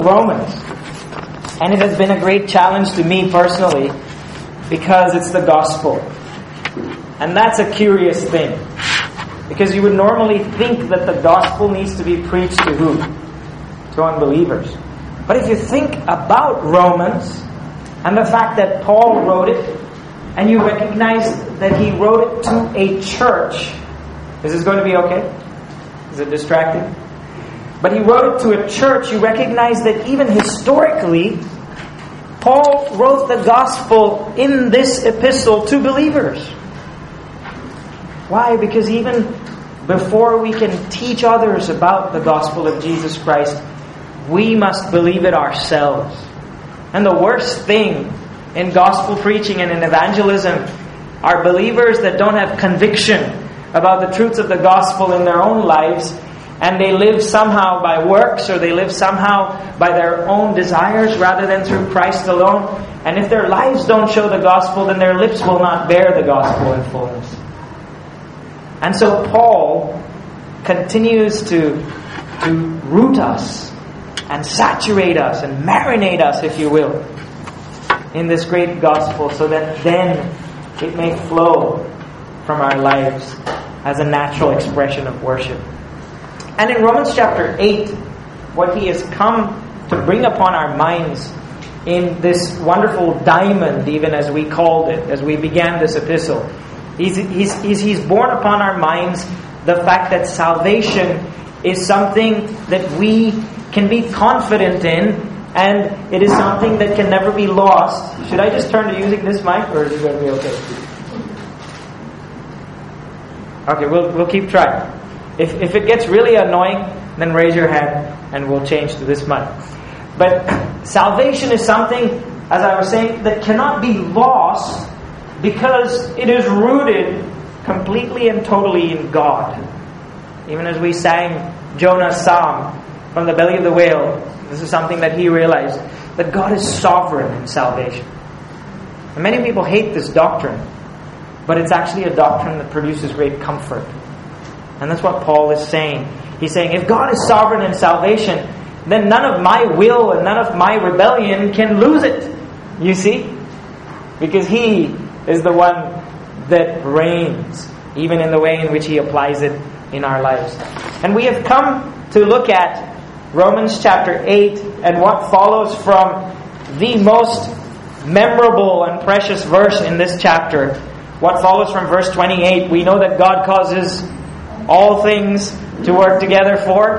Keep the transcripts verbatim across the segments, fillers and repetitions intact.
Romans. And it has been a great challenge to me personally because it's the gospel. And that's a curious thing. Because you would normally think that the gospel needs to be preached to who? To unbelievers. But if you think about Romans and the fact that Paul wrote it, and you recognize that he wrote it to a church, is this going to be okay? Is it distracting? But he wrote it to a church. You recognize that even historically, Paul wrote the gospel in this epistle to believers. Why? Because even before we can teach others about the gospel of Jesus Christ, we must believe it ourselves. And the worst thing in gospel preaching and in evangelism are believers that don't have conviction about the truths of the gospel in their own lives, and they live somehow by works, or they live somehow by their own desires rather than through Christ alone. And if their lives don't show the gospel, then their lips will not bear the gospel in fullness. And so Paul continues to, to root us and saturate us and marinate us, if you will, in this great gospel, so that then it may flow from our lives as a natural expression of worship. And in Romans chapter eight, what he has come to bring upon our minds in this wonderful diamond, even as we called it, as we began this epistle, he's, he's, he's, he's borne upon our minds the fact that salvation is something that we can be confident in, and it is something that can never be lost. Should I just turn to using this mic, or is it going to be okay? Okay, we'll we'll keep trying. If if it gets really annoying, then raise your hand and we'll change to this mic. But salvation is something, as I was saying, that cannot be lost because it is rooted completely and totally in God. Even as we sang Jonah's psalm from the belly of the whale, this is something that he realized, that God is sovereign in salvation. And many people hate this doctrine, but it's actually a doctrine that produces great comfort. And that's what Paul is saying. He's saying, if God is sovereign in salvation, then none of my will and none of my rebellion can lose it. You see? Because He is the one that reigns, even in the way in which He applies it in our lives. And we have come to look at Romans chapter eight and what follows from the most memorable and precious verse in this chapter. What follows from verse twenty-eight, we know that God causes all things to work together for.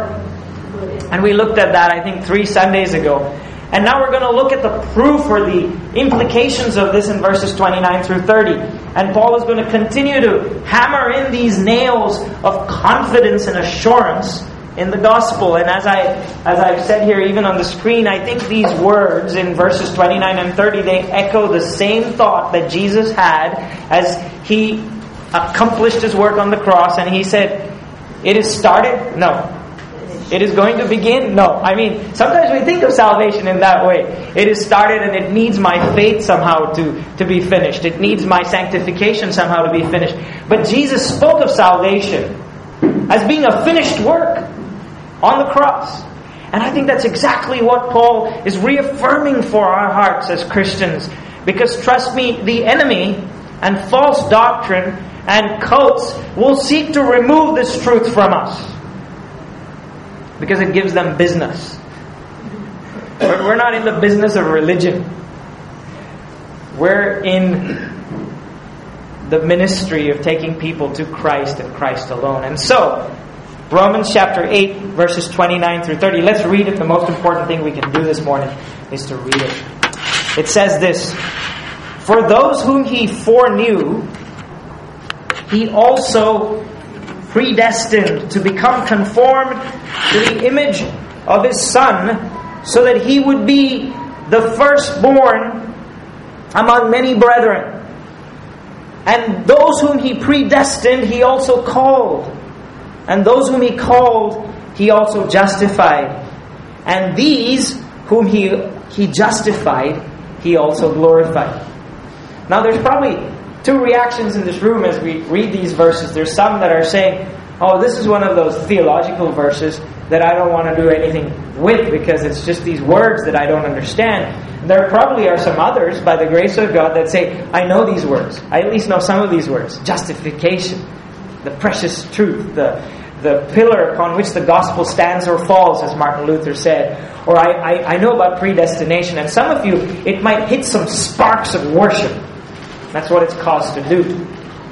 And we looked at that, I think, three Sundays ago. And now we're going to look at the proof or the implications of this in verses twenty-nine through thirty. And Paul is going to continue to hammer in these nails of confidence and assurance in the gospel. And as, I, as I've said here, even on the screen, I think these words in verses twenty-nine and thirty, they echo the same thought that Jesus had as He accomplished His work on the cross. And He said, it is started? No. It is going to begin? No. I mean, sometimes we think of salvation in that way. It is started and it needs my faith somehow to, to be finished. It needs my sanctification somehow to be finished. But Jesus spoke of salvation as being a finished work on the cross. And I think that's exactly what Paul is reaffirming for our hearts as Christians. Because trust me, the enemy and false doctrine and cults will seek to remove this truth from us. Because it gives them business. We're not in the business of religion. We're in the ministry of taking people to Christ and Christ alone. And so, Romans chapter eight, verses twenty-nine through thirty. Let's read it. The most important thing we can do this morning is to read it. It says this: for those whom He foreknew, He also predestined to become conformed to the image of His Son, so that He would be the firstborn among many brethren. And those whom He predestined, He also called. And those whom He called, He also justified. And these whom He, he justified, He also glorified. Now there's probably two reactions in this room as we read these verses. There's some that are saying, oh, this is one of those theological verses. that I don't want to do anything with because it's just these words that I don't understand. There probably are some others, by the grace of God, that say, I know these words. I at least know some of these words. Justification, the precious truth, the the pillar upon which the gospel stands or falls, as Martin Luther said. Or I, I, I know about predestination. And some of you, it might hit some sparks of worship. That's what it's caused to do.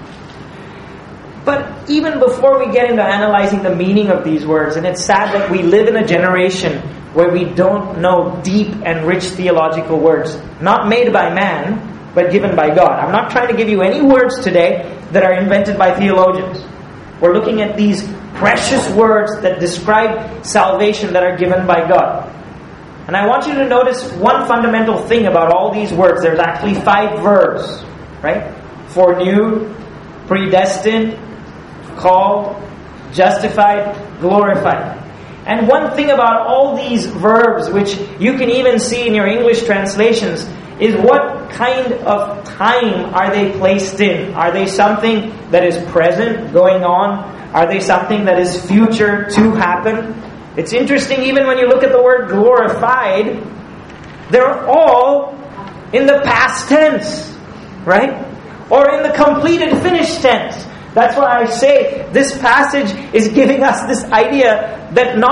But even before we get into analyzing the meaning of these words, and it's sad that we live in a generation where we don't know deep and rich theological words, not made by man, but given by God. I'm not trying to give you any words today that are invented by theologians. We're looking at these precious words that describe salvation that are given by God. And I want you to notice one fundamental thing about all these words. There's actually five verbs, right? Foreknew, predestined, called, justified, glorified. And one thing about all these verbs, which you can even see in your English translations, is what kind of time are they placed in? Are they something that is present, going on? Are they something that is future to happen? It's interesting, even when you look at the word glorified, they're all in the past tense, right? Or in the completed, finished tense. That's why I say this passage is giving us this idea that not